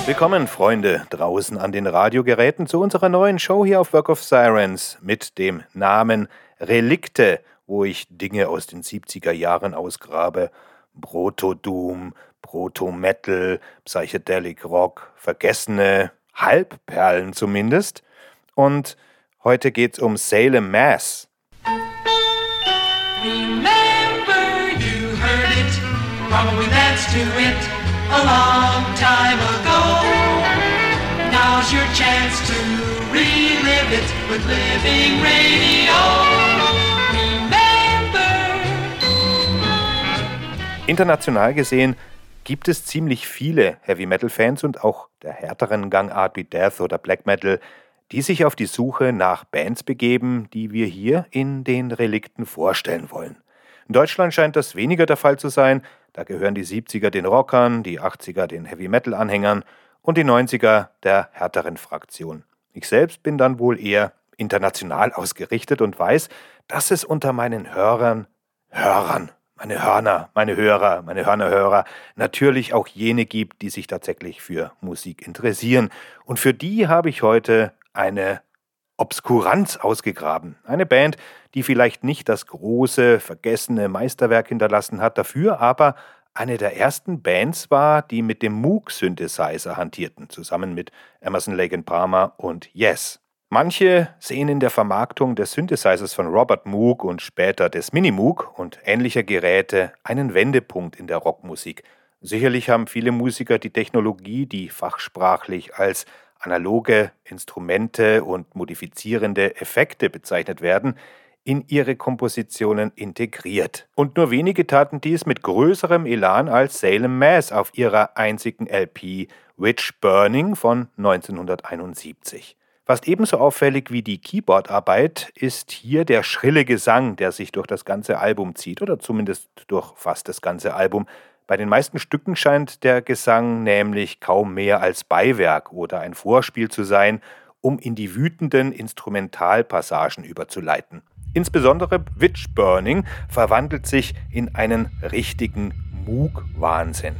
Willkommen, Freunde, draußen an den Radiogeräten zu unserer neuen Show hier auf Work of Sirens mit dem Namen Relikte, wo ich Dinge aus den 70er Jahren ausgrabe. Proto-Doom, Proto-Metal, Psychedelic Rock, vergessene Halbperlen zumindest. Und heute geht's um Salem Mass. Remember you heard it, probably danced to it a long time ago. Now's your chance to relive it with Living Radio. Remember. International gesehen gibt es ziemlich viele Heavy-Metal-Fans und auch der härteren Gangart wie Death oder Black Metal, die sich auf die Suche nach Bands begeben, die wir hier in den Relikten vorstellen wollen. In Deutschland scheint das weniger der Fall zu sein. Da gehören die 70er den Rockern, die 80er den Heavy-Metal-Anhängern und die 90er der härteren Fraktion. Ich selbst bin dann wohl eher international ausgerichtet und weiß, dass es unter meinen Hörern, meine Hörner, natürlich auch jene gibt, die sich tatsächlich für Musik interessieren. Und für die habe ich heute eine Obskuranz ausgegraben. Eine Band, die vielleicht nicht das große, vergessene Meisterwerk hinterlassen hat, dafür aber eine der ersten Bands war, die mit dem Moog-Synthesizer hantierten, zusammen mit Emerson, Lake and Palmer und Yes. Manche sehen in der Vermarktung des Synthesizers von Robert Moog und später des Mini-Moog und ähnlicher Geräte einen Wendepunkt in der Rockmusik. Sicherlich haben viele Musiker die Technologie, die fachsprachlich als analoge Instrumente und modifizierende Effekte bezeichnet werden, in ihre Kompositionen integriert. Und nur wenige taten dies mit größerem Elan als Salem Mass auf ihrer einzigen LP Witch Burning von 1971. Fast ebenso auffällig wie die Keyboardarbeit ist hier der schrille Gesang, der sich durch das ganze Album zieht, oder zumindest durch fast das ganze Album. Bei den meisten Stücken scheint der Gesang nämlich kaum mehr als Beiwerk oder ein Vorspiel zu sein, um in die wütenden Instrumentalpassagen überzuleiten. Insbesondere Witch Burning verwandelt sich in einen richtigen Moog-Wahnsinn.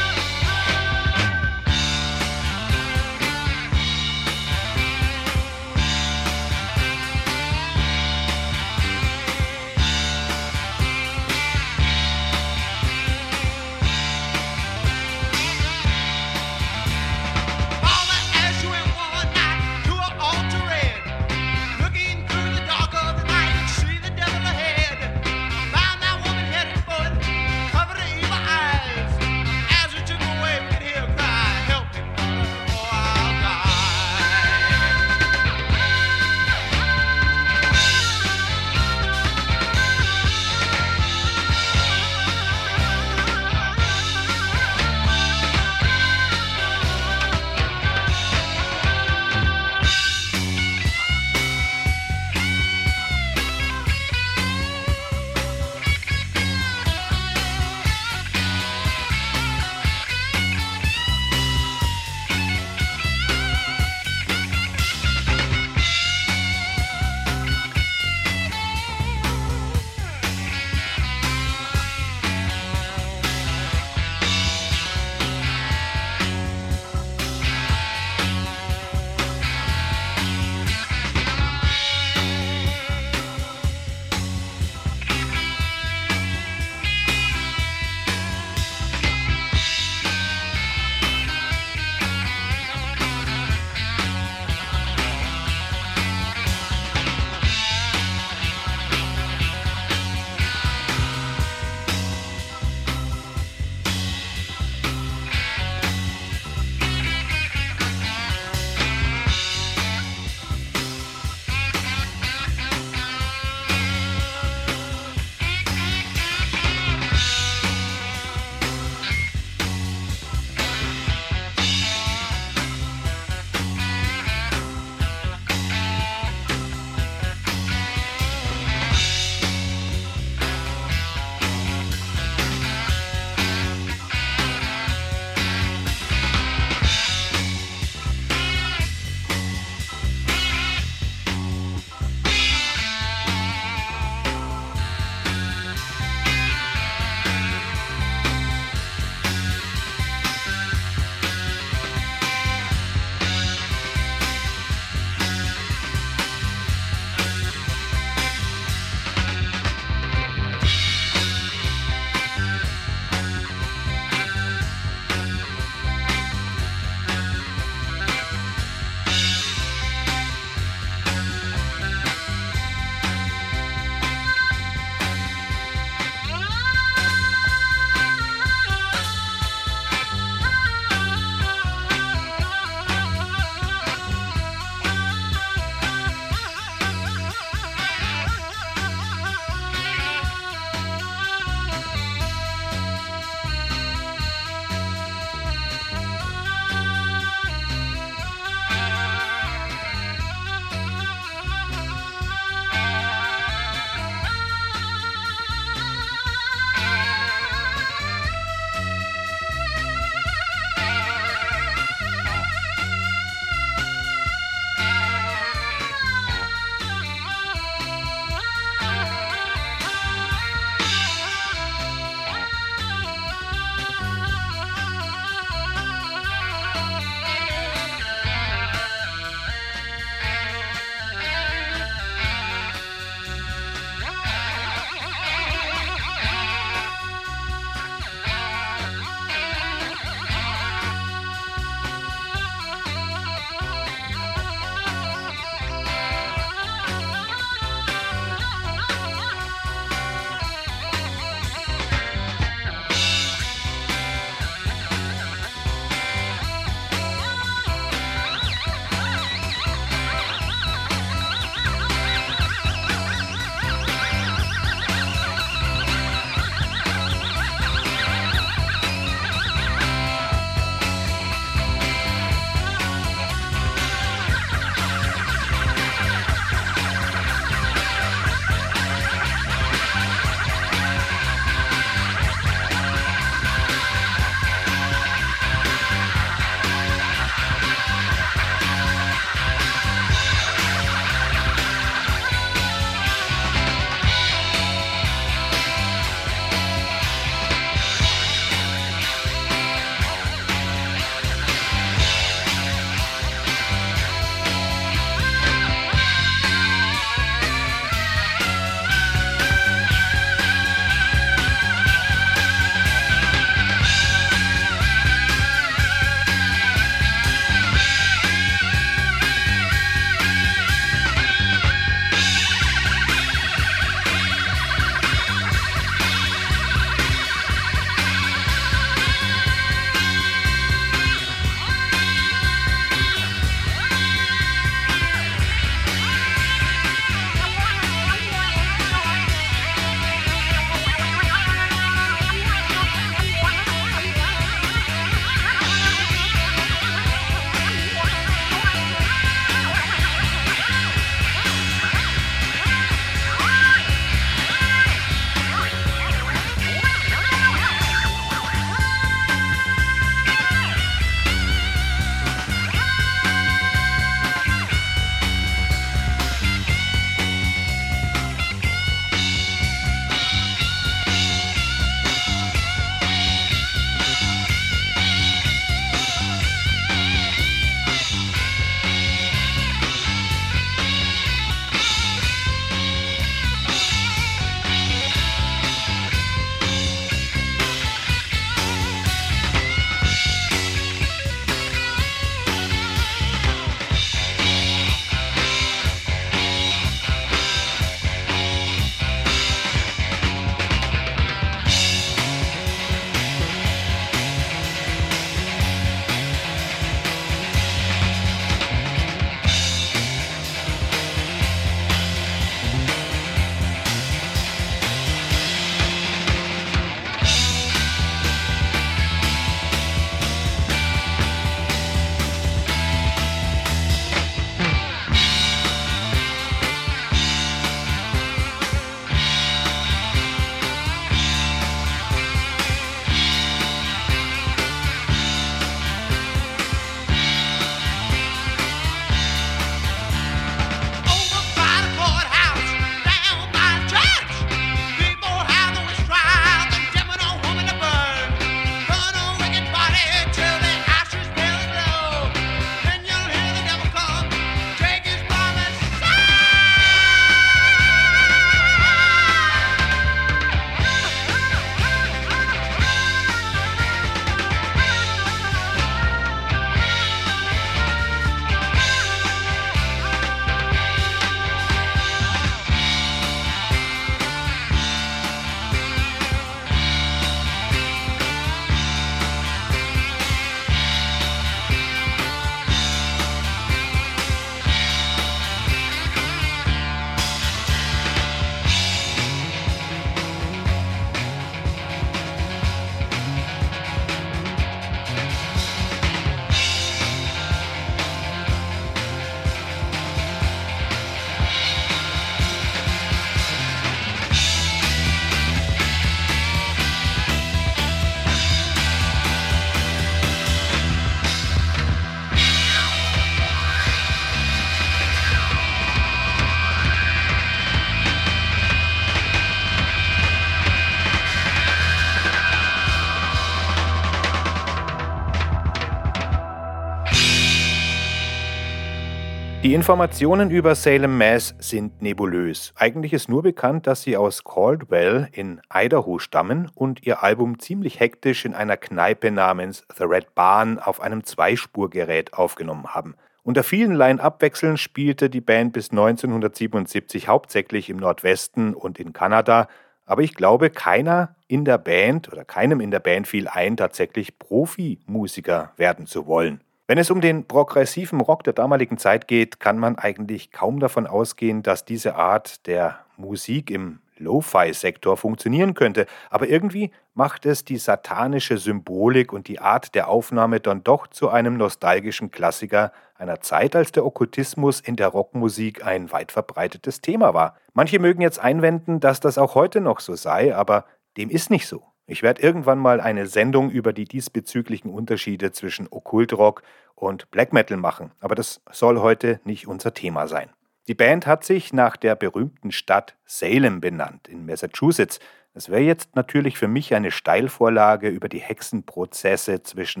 Die Informationen über Salem Mass sind nebulös. Eigentlich ist nur bekannt, dass sie aus Caldwell in Idaho stammen und ihr Album ziemlich hektisch in einer Kneipe namens The Red Barn auf einem Zweispurgerät aufgenommen haben. Unter vielen Line-Up-Wechseln spielte die Band bis 1977 hauptsächlich im Nordwesten und in Kanada, aber ich glaube, keinem in der Band fiel ein, tatsächlich Profimusiker werden zu wollen. Wenn es um den progressiven Rock der damaligen Zeit geht, kann man eigentlich kaum davon ausgehen, dass diese Art der Musik im Lo-Fi-Sektor funktionieren könnte. Aber irgendwie macht es die satanische Symbolik und die Art der Aufnahme dann doch zu einem nostalgischen Klassiker einer Zeit, als der Okkultismus in der Rockmusik ein weit verbreitetes Thema war. Manche mögen jetzt einwenden, dass das auch heute noch so sei, aber dem ist nicht so. Ich werde irgendwann mal eine Sendung über die diesbezüglichen Unterschiede zwischen Okkultrock und Black Metal machen, aber das soll heute nicht unser Thema sein. Die Band hat sich nach der berühmten Stadt Salem benannt, in Massachusetts. Das wäre jetzt natürlich für mich eine Steilvorlage, über die Hexenprozesse zwischen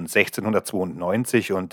1692 und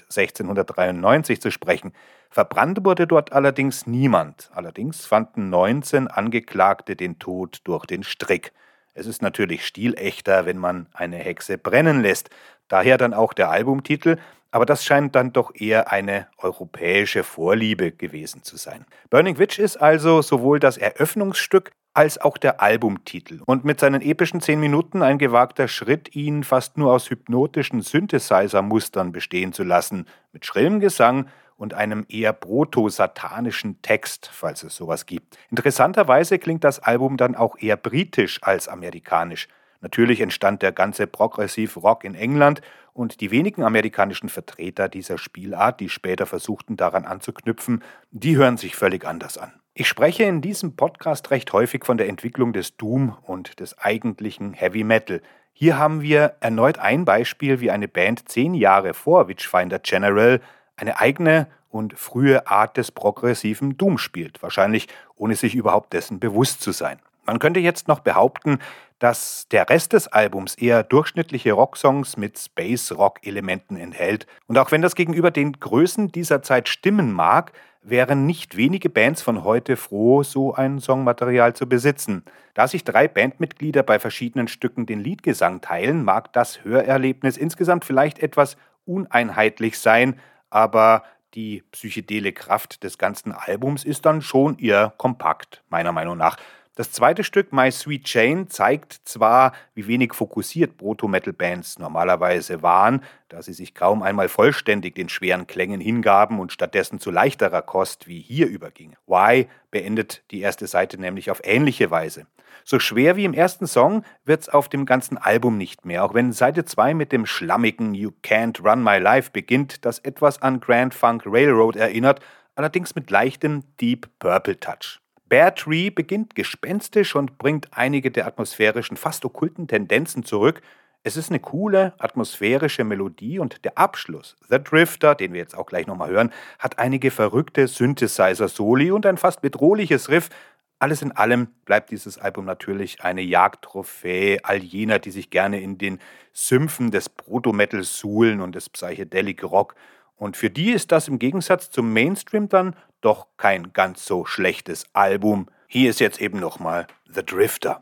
1693 zu sprechen. Verbrannt wurde dort allerdings niemand. Allerdings fanden 19 Angeklagte den Tod durch den Strick. Es ist natürlich stilechter, wenn man eine Hexe brennen lässt. Daher dann auch der Albumtitel, aber das scheint dann doch eher eine europäische Vorliebe gewesen zu sein. Burning Witch ist also sowohl das Eröffnungsstück als auch der Albumtitel. Und mit seinen epischen 10 Minuten ein gewagter Schritt, ihn fast nur aus hypnotischen Synthesizer-Mustern bestehen zu lassen, mit schrillem Gesang und einem eher proto-satanischen Text, falls es sowas gibt. Interessanterweise klingt das Album dann auch eher britisch als amerikanisch. Natürlich entstand der ganze Progressive-Rock in England und die wenigen amerikanischen Vertreter dieser Spielart, die später versuchten daran anzuknüpfen, die hören sich völlig anders an. Ich spreche in diesem Podcast recht häufig von der Entwicklung des Doom und des eigentlichen Heavy Metal. Hier haben wir erneut ein Beispiel, wie eine Band 10 Jahre vor Witchfinder General eine eigene und frühe Art des progressiven Doom spielt, wahrscheinlich ohne sich überhaupt dessen bewusst zu sein. Man könnte jetzt noch behaupten, dass der Rest des Albums eher durchschnittliche Rocksongs mit Space-Rock-Elementen enthält. Und auch wenn das gegenüber den Größen dieser Zeit stimmen mag, wären nicht wenige Bands von heute froh, so ein Songmaterial zu besitzen. Da sich 3 Bandmitglieder bei verschiedenen Stücken den Liedgesang teilen, mag das Hörerlebnis insgesamt vielleicht etwas uneinheitlich sein, aber die psychedele Kraft des ganzen Albums ist dann schon eher kompakt, meiner Meinung nach. Das zweite Stück, My Sweet Jane, zeigt zwar, wie wenig fokussiert Proto-Metal-Bands normalerweise waren, da sie sich kaum einmal vollständig den schweren Klängen hingaben und stattdessen zu leichterer Kost wie hier übergingen. Why beendet die erste Seite nämlich auf ähnliche Weise. So schwer wie im ersten Song wird's auf dem ganzen Album nicht mehr, auch wenn Seite 2 mit dem schlammigen You Can't Run My Life beginnt, das etwas an Grand Funk Railroad erinnert, allerdings mit leichtem Deep Purple Touch. Bear Tree beginnt gespenstisch und bringt einige der atmosphärischen, fast okkulten Tendenzen zurück. Es ist eine coole, atmosphärische Melodie und der Abschluss, The Drifter, den wir jetzt auch gleich nochmal hören, hat einige verrückte Synthesizer-Soli und ein fast bedrohliches Riff. Alles in allem bleibt dieses Album natürlich eine Jagdtrophäe all jener, die sich gerne in den Sümpfen des Proto-Metal suhlen und des Psychedelic Rock. Und für die ist das im Gegensatz zum Mainstream dann doch kein ganz so schlechtes Album. Hier ist jetzt eben nochmal The Drifter.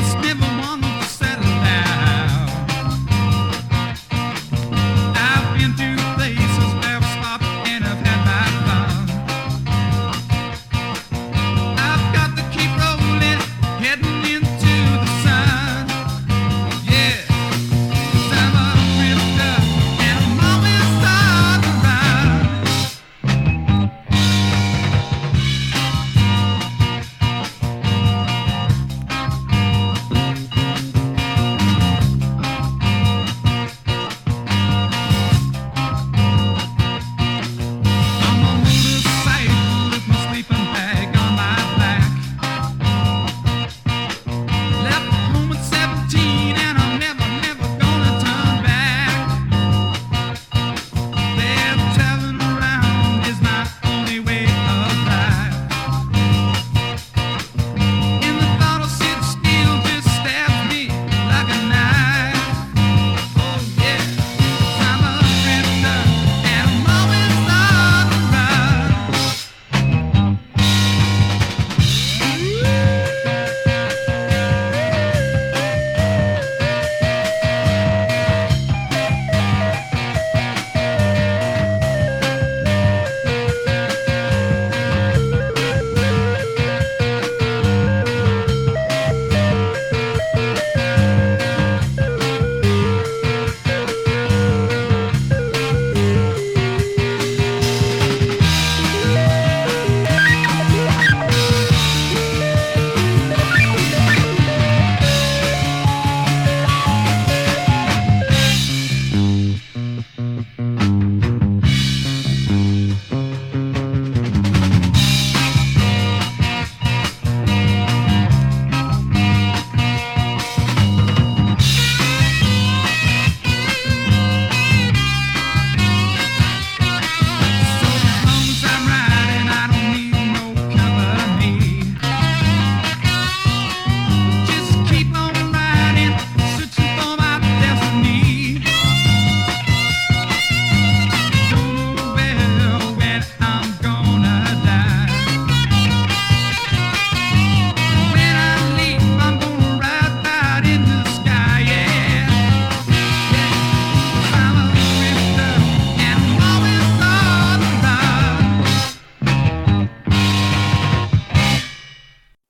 I've been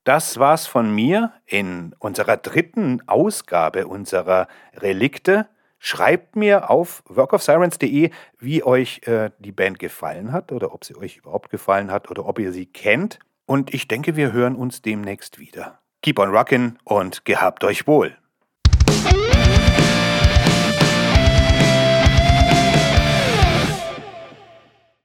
Das war's von mir in unserer 3. Ausgabe unserer Relikte. Schreibt mir auf workofsirens.de, wie euch die Band gefallen hat oder ob sie euch überhaupt gefallen hat oder ob ihr sie kennt. Und ich denke, wir hören uns demnächst wieder. Keep on rockin' und gehabt euch wohl.